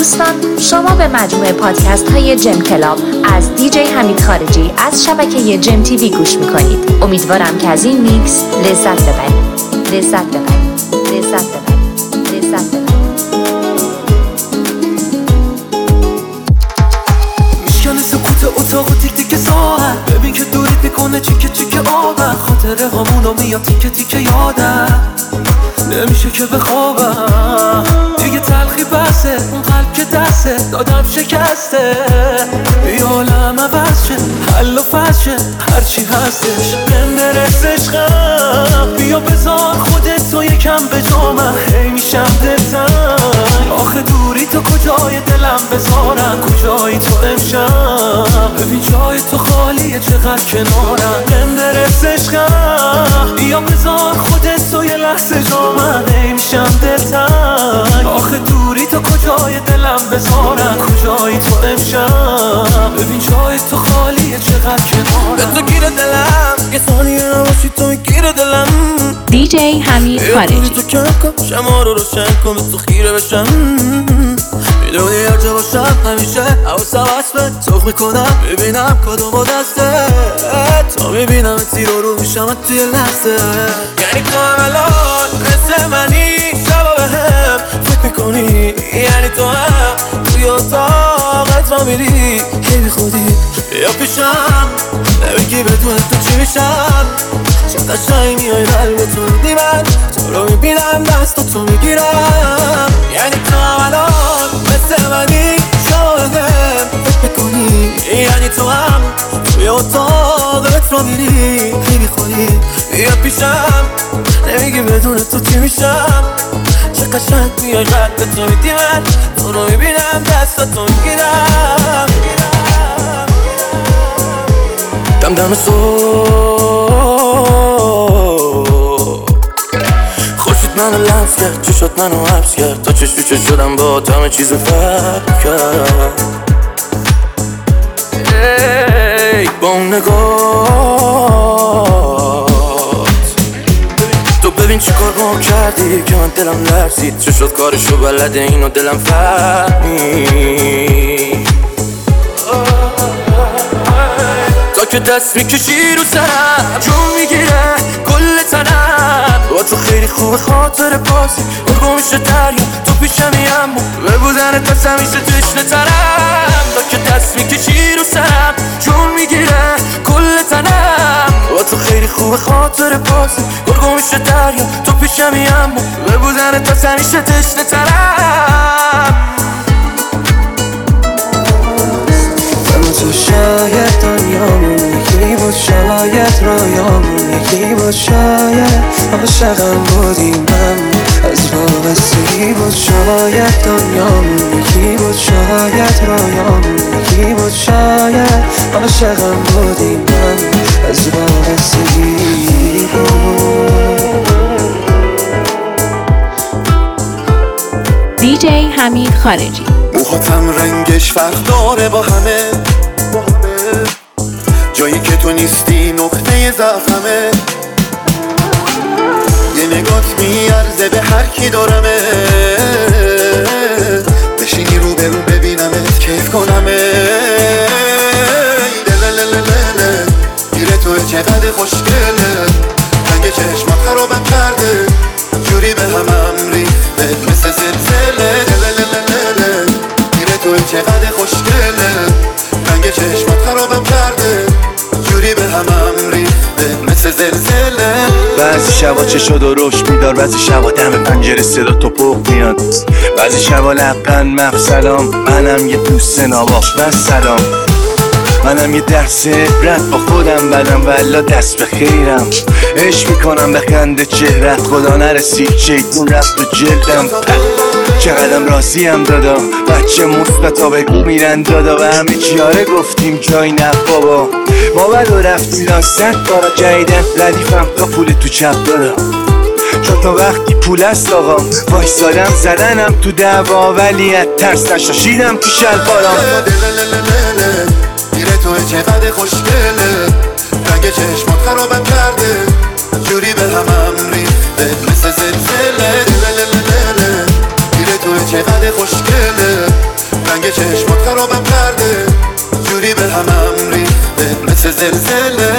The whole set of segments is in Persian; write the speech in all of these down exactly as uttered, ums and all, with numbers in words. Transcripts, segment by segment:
دوستان، شما به مجموعه پادکست های جم کلاب از دی جی حمید خارجی از شبکه جم تیوی گوش میکنید. امیدوارم که از این میکس لذت ببرید. لذت ببرید. لذت ببرید. لذت ببرید. میشکنه سکوت اتاق و تیک تیک ساعت، ببین که دوریت میکنه چیکه چیکه آبم، خاطره هامونو میاد تیکه تیکه یادم، نمیشه که بخوابم. دیگه تلخی بسه، اون قلب که دسته دادم شکسته، بی عالم عوض شه، حل و فصل شه، هرچی هستش بهم برس عشقم. بیا بذار خودت تو یکم به جامم، هی میشم دلتنگ. آخه دوری تو کجای دلم بذارم، کجایی تو امشب، ببین جای تو خالیه چقدر کنارم. بهم برس عشقم، بیا بذار خودت تو یه لحظه جامم، هی میشم دلتنگ. آخه دوری تو کجای دلم بذارم، کجایی تو امشب، ببین جای تو خالیه چقدر کنارم. به تو گیر دلم، یه ثانیه نباشی تو گیر دلم. دی جی حمید خارجی. تو کم کن شما رو روشن کن، به تو خیره بشم. میدونی هر جا باشم همیشه حواسم هست به سوق میکنم، ببینم کدوم با دسته تا میبینم تیر رو رو میشم توی لحظه. یعنی تو هم الان مثل منی، شبا به هم فکر میکنی، یعنی تو هم توی اتاقت را میری، هی بی خودی بیا پیشم، نمیگی بدون تو چی میشم. چه قشنگ میای قلب تو میدی، من تو رو میبینم دست تو میگیرم. یعنی تو هم الان مثل منی، شما بهم فکر میکنی، یعنی تو هم توی اتاقت را میری، هی بی خودی بیا پیشم، نمیگی بدون تو چی میشم. چه قشنگ میای قلب تو میدی، من تو رو میبینم دست تو میگیرم. دم دم صبح خورشید منو لمس کرد، چشات منو حبس کرد، تا چش تو چش شدم با همه چیزو فرق کرد. ای با اون نگات تو ببین چی کار با کردی که من دلم لرزید، چشات کارشو بلده اینو دلم فهمید. تا که دست میکشی رو سرم، جون میگیره کل تنم، با تو خیلی خوبه خاطر بازی، گرگو میشه دریا تو پیشمی، اما به بودن تا همیشه تشنه ترم. تا که دست میکشی رو سرم، جون میگیره کل تنم، با تو خیلی خوبه خاطر بازی، گرگو میشه دریا تو پیشمی، اما به بودن تا همیشه تشنه ترم. تو شاید دنیامون یکی بود، شاید رویامون یکی بود، شاید عاشقم بودی من از وابستگی بود. شاید دنیامون یکی بود، شاید رویامون یکی بود، شاید عاشقم بودی من از وابستگی بود. دی جی حمید خارجی. موهاتم رنگش فرق داره با همه، جایی که تو نیستی نقطه ضعفمه، یه نگات میارزه به هر کی دارمه، بشینی رو به رو ببینمت کیف کنمه. دلللللله گیره تو چقدر خوشگله، رنگ چشمات خرابم کرده، جوری به همم ریخته مثل زلزله. دلللللله گیره تو چقدر خوشگله، رنگ چشمات خرابم کرده، جوری به همم ریخته مثل زلزله. بعضی شبا چشا درشت میدار، بعضی شبا دم پنجره صدا تو پخ میاد، بعضی شبا لبخند مف سلام، منم یه دوست ناباش و سلام، منم یه درس عبرت با خودم بدم والا دست به خیرم، عشق میکنم به خنده چهرت، خدا نرسید شیطون رفت و جلدم. چقدرم راضیم دادا، بچه مثبتا بگو میرن دادا، و همه چیاره گفتیم جای نه بابا، ما بدو رفتیم لان صد بارا جایدن، ردیفم تا پول تو چپ دادا، چون تا وقتی پول است آقا وایسادم زدنم تو دعوا، ولی از ترس نشاشیدم تو شلوارام. گیره تو چقدر خوشگله، رنگ چشمات خرابم کرده، جوری به همم ریخته مثل زلزله. گیره تو چقدر خوشگله، رنگ چشمات خرابم کرده، جوری به همم ریخته مثل زلزله.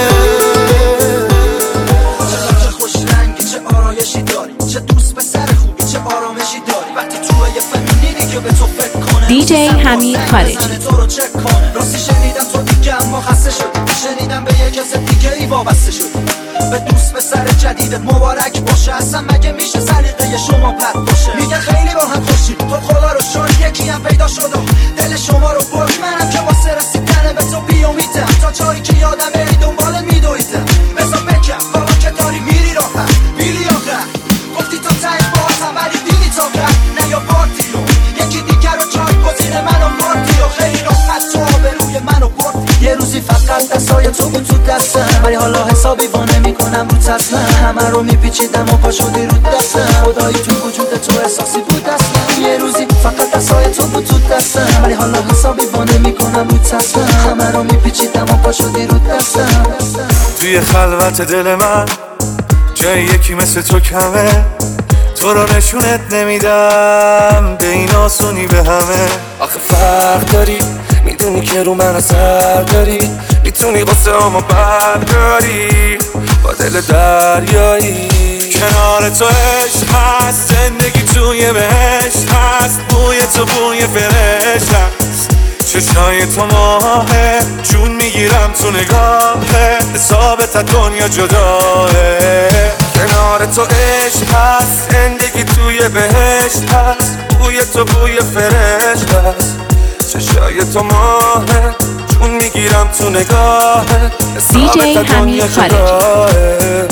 چه خوش رنگی، چه آرایشی داری، چه دوست پسر خوبی، چه آرامشی داری. وقتی تو یه فهمیدی که به تو فکر کنه، دی جی حمید خارجی. تو رو چک کنه. راستی شنیدم تو دیگه اما خسته شدی، شنیدم به یه کس دیگه ای وابسته شدی. به دوست پسر جدیدت مبارک باشه، اصلا مگه میشه سلیقه شما بد باشه؟ میگه خیلی با هم خوشی، تو خدا رو شکر یکی هم پیدا شد و دل شما رو برد. منم که واسه رسیدن به تو بیامیدم، تا جایی که یادم بری دنبال میدویدم. بذار بکم حالا که داری میری راحت، بیلی آخر گفتی تا تهش باهاتم ولی دیدی تا قد نه یا پارتی رو یکی دیگر رو چاک گزین منو مردی و خیلی راحت تو آبروی منو بردی. یه روزی فقط دستای تو بود تو دستم، ولی حالا حسابی وانه میکنم رو تصمم. همه رو میپیچیدم و پا شدی رو دستم، خدایی تو وجود تو احساسی بود اصلا. یه روزی فقط دستای تو بود تو دستم، ولی حالا حسابی وانه میکنم رو تصمم. همه رو میپیچیدم و پا شدی رو دستم. توی خلوت دل من جای یکی مثل تو کمه، تو رو نشونت نمیدم به این آسونی به همه. آخه فرق داری، میدونی که رو من اثر داری، میتونی قصه همو برداری با دل دریایی. کنار تو عشق هست، زندگی توی بهشت هست، بوی تو بوی فرشت هست، چشای تو ماهه، چون میگیرم تو نگاهه، حسابت دنیا جداهه. کنار تو عشق هست، زندگی توی بهشت هست، بوی تو بوی فرشت هست، چشای تو ماهه، چون میگیرم تو نگاهه، حسابت دنیا جداهه.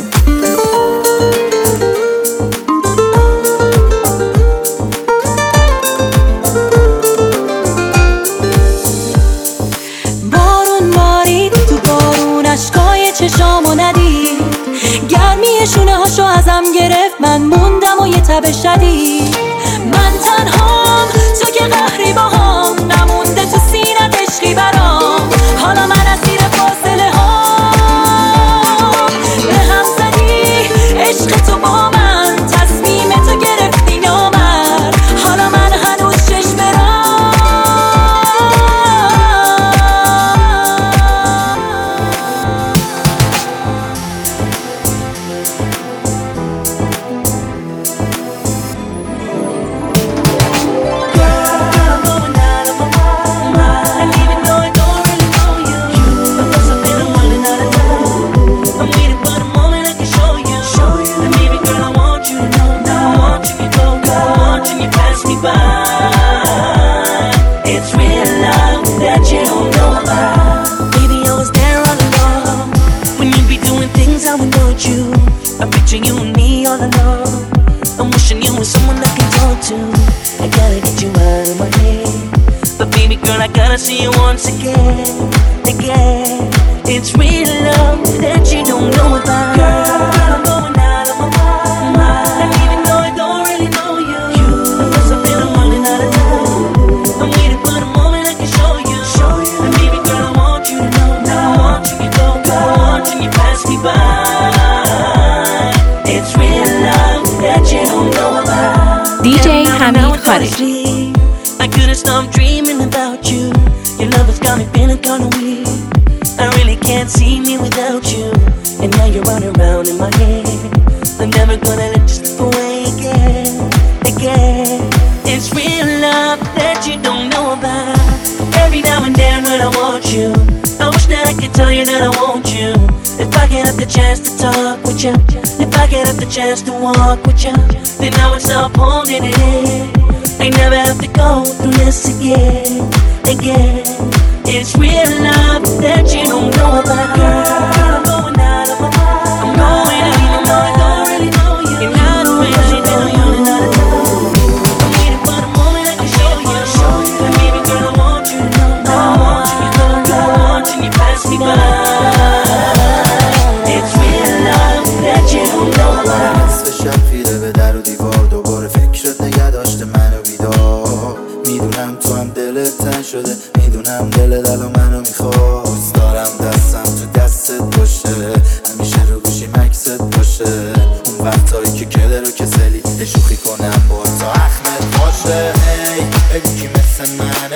چشامو ندید، گرمی شونه هاشو ازم گرفت، من موندم و یه تب شدید. من تنهام، تو که قهری باهام، نمونده تو سینت عشقی برام. حالا من از زیر فاصله ها به هم زدی، عشق تو با من، تصمیم تو گرفتی نامر. حالا من هنوز چشم برام. I'm picturing you and me all alone. I'm wishing you were someone I can talk to. I gotta get you out of my head. But baby girl, I gotta see you once again, again. It's real love that you don't know about. Girl, I'm going out of my mind. And even though I don't really know you, you because I've been running out of time. I'm waiting for the moment I can show you. Show you. And baby girl, I want you to know. I want you to go. I want you to pass me by. دی جی حمید خارجی. I couldn't stop dreaming about you. Your love has got me feeling kinda weird. I really can't see me without you. And now you're running around in my head. I'm never gonna let you slip away again, again. It's real love that you don't know about. Every now and then when I want you, I wish that I could tell you that I want you. If I get up the chance to talk with you, if I get up the chance to walk with you, then I would stop holding it in. I never have to go through this again, again. It's real love that you don't know about. Girl, I'm going out of my mind. I'm going out even though I don't really know you. And I don't really know you. Not at all. I'm waiting for the moment I can show you. Show you. And baby girl, I want you to know. I want you to know. I want you to pass me by. It's real love that you don't know about. شب خیره به در و دیوار، دوباره فکرت نگه داشته منو بیدار. میدونم تو هم دلت تن شده، میدونم دلت الان منو میخواست. دارم دستم تو دستت باشه، همیشه رو گوشی مکست باشه. اون وقتایی که کله رو کسلی شوخی کنم با تا اخمت باشه. هی بگو کی مثل من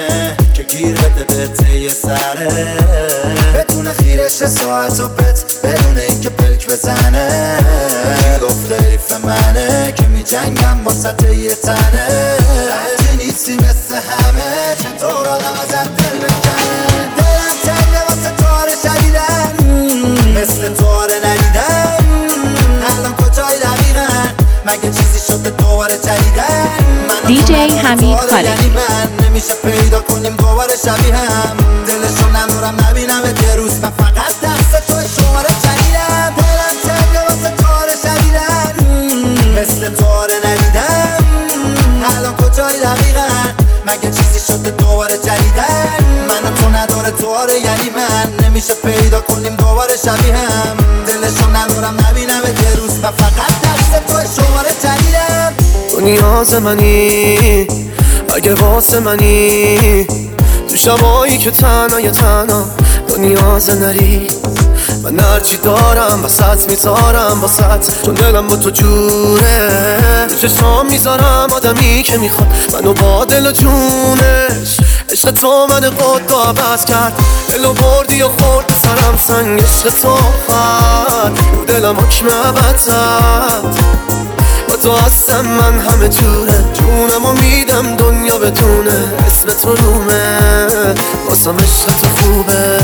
وسط یه تنه هرچی نیستی مثل همه چطور آدم ازت دل بکنه دلم تنگه واسه تاره شدیدن مثل تاره ندیدن الان کجای دقیقا مگه چیزی شده دوباره جدیدن دی جی حمید خالقی من نمیشه پیدا کنیم دوباره شبیه هم دلشو ندارم نبینم یه روز من فقط دست تو شماره جدیدم دلم تنگه واسه تاره شدیدن مثل تاره ندیدم الان کجای دقیقا مگه چیزی شده دوباره جدیدن من تو نداره تواره یعنی من نمیشه پیدا کنیم دوباره شبیه هم دلشو ندارم نبینم یه روز من فقط دست تو شماره جدیدم تو نیاز منی اگه واسه منی تو شبایی که تنها یا تنها تو نیاز نری من هرچی دارم وسط میذارم واسط چون دلم با تو جوره تو چشام میذارم آدمی که میخواد منو با دل و جونش عشق تو من قد و عوض کرد دلو بردی و خورد سرم سنگ عشق تو خد رو دلم حکم عبد زد با تو هستم من همه جوره جونمو میدم دنیا بدونه اسم تو رومه واسم عشق تو خوبه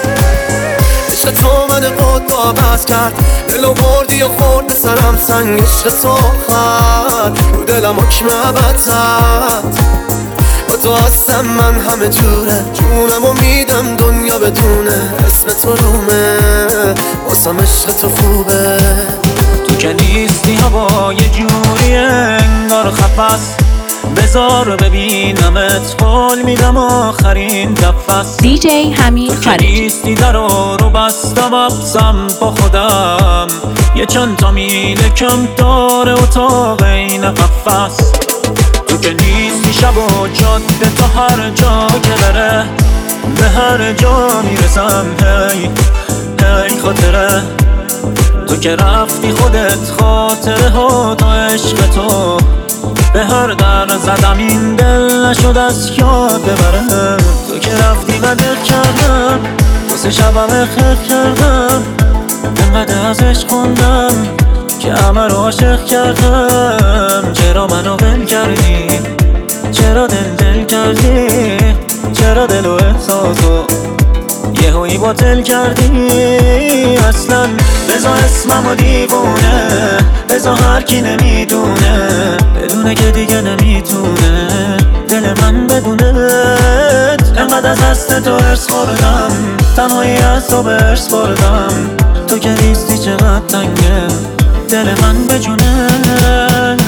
عشق تو من قد و عوض کرد دلو بردی و خورد سرم سنگ عشق تو خد رو دلم حکم عبد زد با تو هستم من همه جوره جونمو میدم دنیا بدونه اسم تو رومه واسم عشق تو خوبه تو که نیستی هوا یه جوری انگار خفص بذار ببینمت قول میدم آخرین دفعست دی جی حمید تو که خالقی نیستی درو رو بستم ابسم با خودم یه چند تا میله کم داره اتاق این قفص تو که نیستی شب و جاده تا هر جا که بره به هر جا میرسم هی هی خاطره تو که رفتی خودت خاطره ها تا عشق تو به هر در زدم این دل نشد از یاد ببره تو که رفتی و دل کردم واسه شبم خیخ کردم انقدر از عشق خوندم که همه رو عاشق کردم چرا منو ول کردی چرا دل دل کردی چرا دل و احساسو یه هایی باطل کردی اصلا بزا اسممو دیوونه بزا هر کی نمیدونه بدونه که دیگه نمیتونه دل من بدونت انقدر از دست تو ارس خوردم تنهایی از تو برس بردم تو که نیستی چقدر تنگه دل من به جونت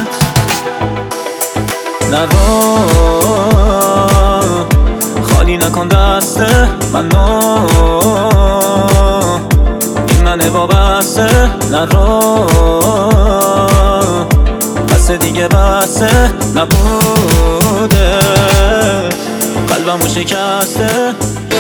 نرو خالی نکن دست منو این منه وابسته نرو بس دیگه بسته نبوده قلبمو شکسته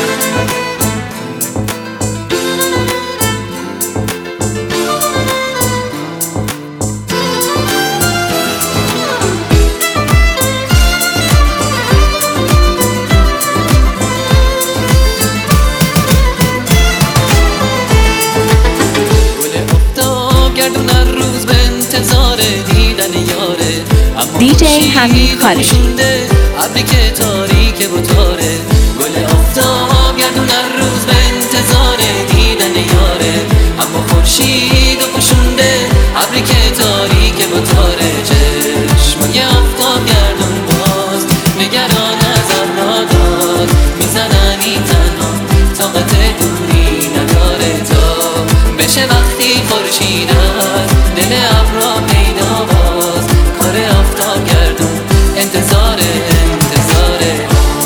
دی جی حمید خالقی ابری که تاریک و تاره گل آفتاب گردون هر روز به انتظار دیدن یاره اما خورشید و پوشونده ابری که تاریک و تاره چشمای آفتاب گردون باز نگران از افرادات میزنن این تنها طاقت دوری نداره تا بشه وقتی خورشید از دل ابرا پیدا باز کار آفتاب گردون انتظاره انتظاره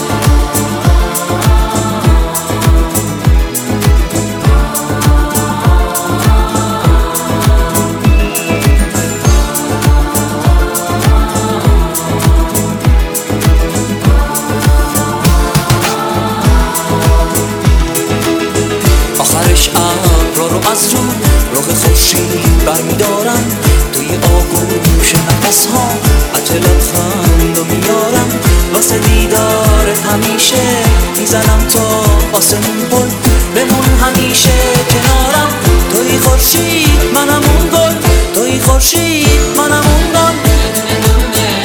آخرش ابرا رو از رو رخ خورشید برمیدارم توی آغوش نفس ها عطر لبخند رو میارم واسه دیدارت همیشه میزنم تا آسمون پل بمون همیشه کنارم توی خورشید منم اون گل توی خورشید منم اون گل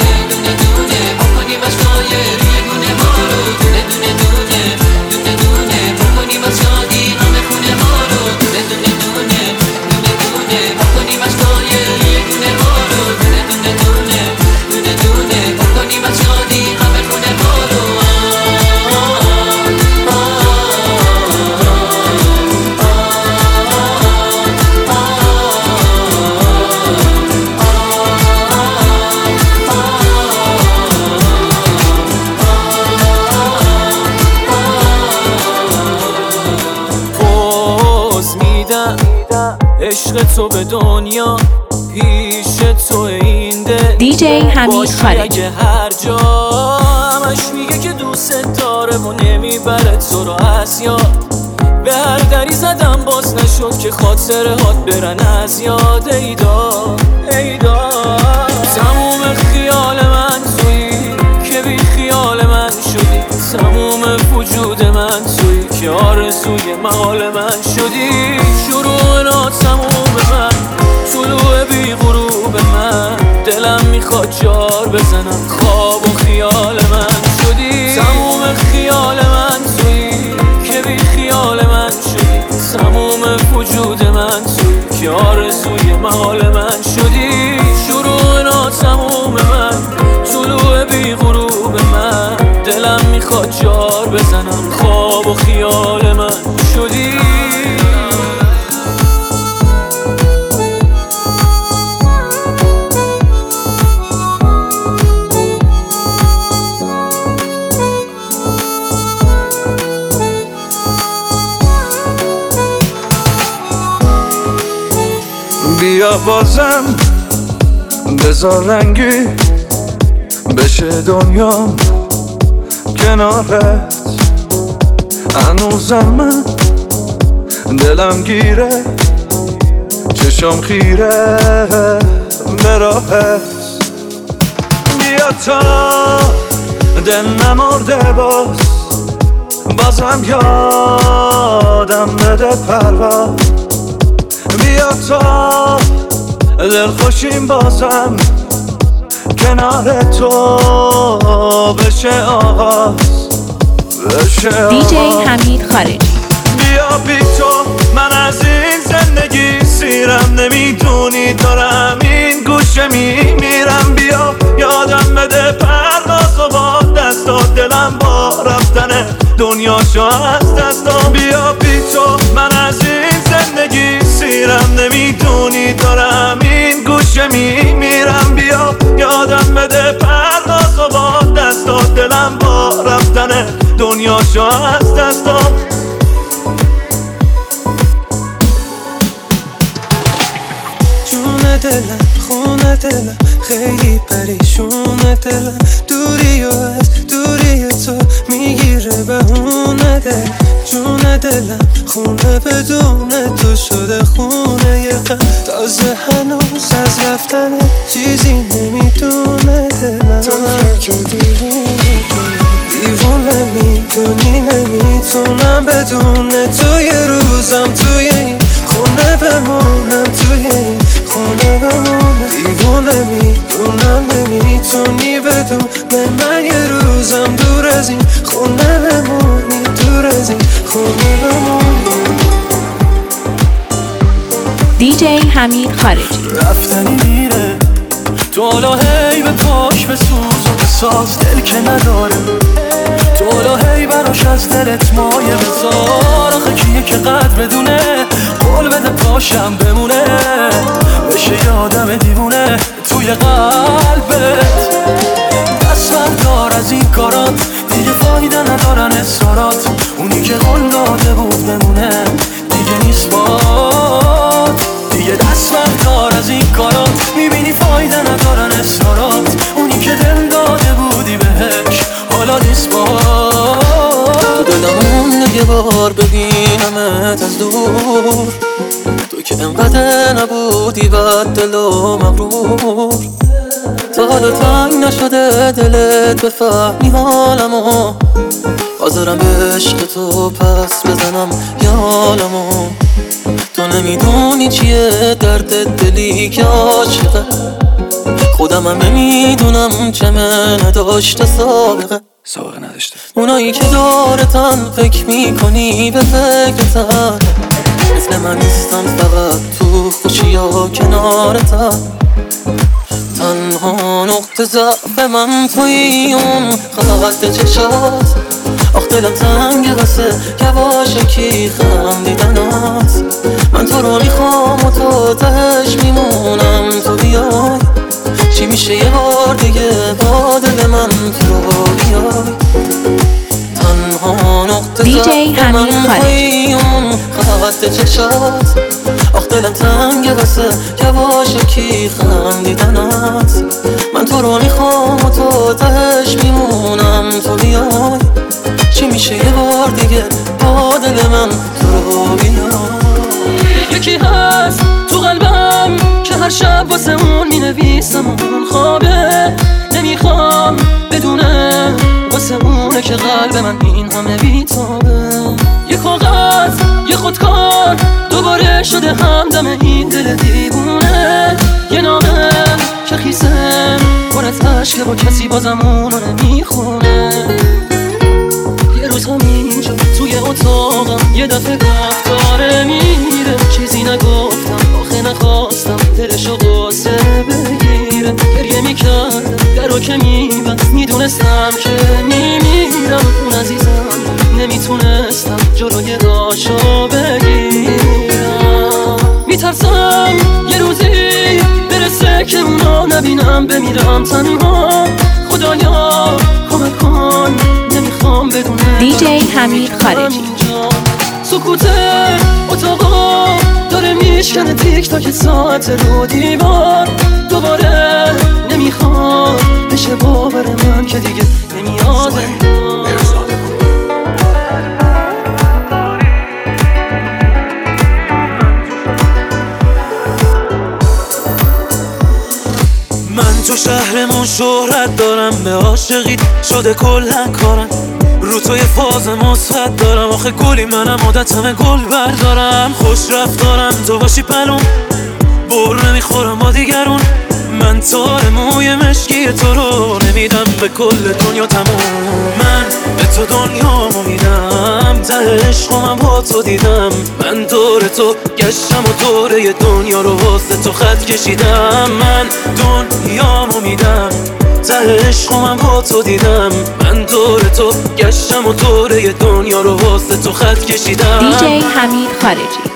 عشق تو به دنیا پیش تو این دل دیجی حمید خارجی. اگه هر جا همش میگه که دوست داره و نمیبره تو رو از یاد، به هر دری زدم باز نشد که خاطره هات برن از یاد. ایدا ایدا تموم خیال من تویی که بی خیال من شدی، تموم وجود من تویی که آرزوی محال من شدی. شروع نا تموم من، طلوع بی غروب من، دلم میخواد جار بزنم خواب و خیال من شدی. تموم خیال من تویی که بی خیال من شدی، تموم وجود من تویی که آرزوی محال من شدی. شروع نا تموم من، طلوع بی غروب من، دلم میخواد جار بزنم خواب و خیال من شدی. بیا بازم بذار رنگی بشه دنیا کنارت، هنوزم من دلم گیره چشم خیره به راهت. بیا تا دل نمرده باز بازم یادم بده پرواز. بیا تا دل خوشیم بازم کنار تو بشه آغاز بشه آغاز. دیجی حمید خارجی. بیا بی تو من از این زندگی سیرم، نمیدونی دارم این گوشه میمیرم. بیا یادم بده پرواز و با دستا دلم با رفتن دنیاشو از دستا. بیا بی تو من از این زندگی سیرم، نمیدونی دارم این گوشه میمیرم. بیا یادم بده پرواز و با دستا دلم با رفتن دنیاشو از دستا. جون دلم خونه دلم خیلی پریشونه دلم، دوری و از دوری تو میگیره بهونه دل. جون دلم خونه بدون تو شده خونه یه غم، تازه هنوز از رفتن چیزی نمیدونه دلم. تو که دیوونه میدونی نمیتونم بدون تو یه روزم توی این خونه بمونم، توی این خونه بمونم. دیوونه میدونم نمیتونی بدون من یه روزم دور از این خونه بمونی، دور از این خونه بمونی. دیجی حمید خارجی. رفتنی میره تو حالا هی به پاش بسوز و بساز دل که نداره، تو حالا هی براش از دلت مایه بذار. آخه کیه که قدر بدونه قول بده پاشم بمونه، بشه یادم دیوونه توی قلبت. دستم دار از این کارات دیگه فایده ندارن اصرارات، اونی که قول داده بود بمونه دیگه نیست باد. دیگه دستم دار از این کارات، میبینی فایده ندارن اصرارات، اونی که دل داده بودی بهش حالا نیست باد. تو دلم یه بار ببینمت از دور، تو که انقدر نبودی بد دل و مغرور. تا حالا تنگ نشده دلت بفهمی حالمو، حاضرم به عشق تو پس بزنم یالمو. تو نمیدونی چیه درد دلی که عاشقه، خودم هم نمیدونم چه من داشته سابقه. سابقه نداشته. اونایی که دارتن فکر میکنی به فکرتن، مثل من نیستن فقط تو خوشی ها کنارتن. تنها نقطه ضعف من توی اون خط چشات، آخ دلم تنگ واسه یواشکی خندیدنات. من تو رو میخوام و تو تهش میمونم، تو بیای چی میشه یه بار دیگه با دل من تو بیای. تنها نقطه ضعف من توی اون خط چشات. آخ دلم تنگه واسه یواشکی خندیدنت. من تو رو میخوام و تو تهش میمونم تو بیای. چی میشه یه بار دیگه با دل من تو رو بیای. یکی هست تو قلبم که هر شب واسه اون مینویسم اون خوابه. نمیخوام بدونه واسه اونه که قلب من این همه بیتابه. یه کاغذ یه خودکار دوباره شده همدم این دل دیوونه. یه نامه که خیسه پر از عشقه با کسی بازم اونو نمیخونه. یه روز همینجا توی اتاقم یه دفعه گفت داره میره. چیزی نگفتم آخه نخواستم دلشو قصه بگیره. گریه میکردم درو که میبست میدونستم که میمیرم. اون عزیزم نمیتونستم جلوی راشو بگیرم. میترسم یه روزی برسه که اونا نبینم بمیرم تنها. خدایا کمک کن نمیخوام بدونم. دیجی حمید خارجی. سکوت اتاقا داره میشکنه تیک تاک ساعت رو دیوار. دوباره نمیخواد بشه باور من که دیگه نمیاده. من تو شهرمون شهرت دارم، به عاشقی شده کلن کارم. رو توی فاز مثبت دارم، آخه گلی منم عادتمه گل بردارم. خوش رفتارم تو باشی پلوم، بر نمیخورم با دیگرون. من تار موی مشکی تو رو نمیدم به کل دنیا تموم. من به تو دنیامو میدم، ته عشقم با تو دیدم. من دور تو گشتم و دوره دنیا رو واسه تو خط کشیدم. من دنیامو میدم، ته عشقم با تو دیدم. من دور تو گشتم و دوره دنیا رو واسه تو خط کشیدم. دیجی حمید خارجی.